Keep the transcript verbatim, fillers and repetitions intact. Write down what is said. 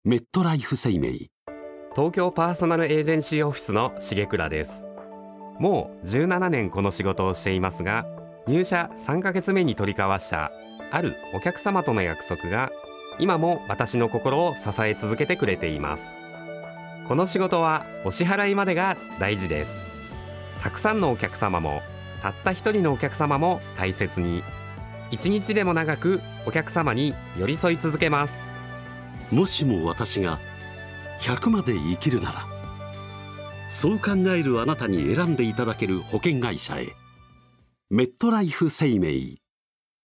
メットライフ生命。 東京パーソナルエージェンシーオフィスの重倉です。もうじゅうななねんこの仕事をしていますが、入社さんかげつめに取り交わしたあるお客様との約束が今も私の心を支え続けてくれています。この仕事はお支払いまでが大事です。たくさんのお客様もたった一人のお客様も大切に、一日でも長くお客様に寄り添い続けます。 もしも私がひゃくまで生きるなら、そう考えるあなたに選んでいただける保険会社へ。メットライフ生命。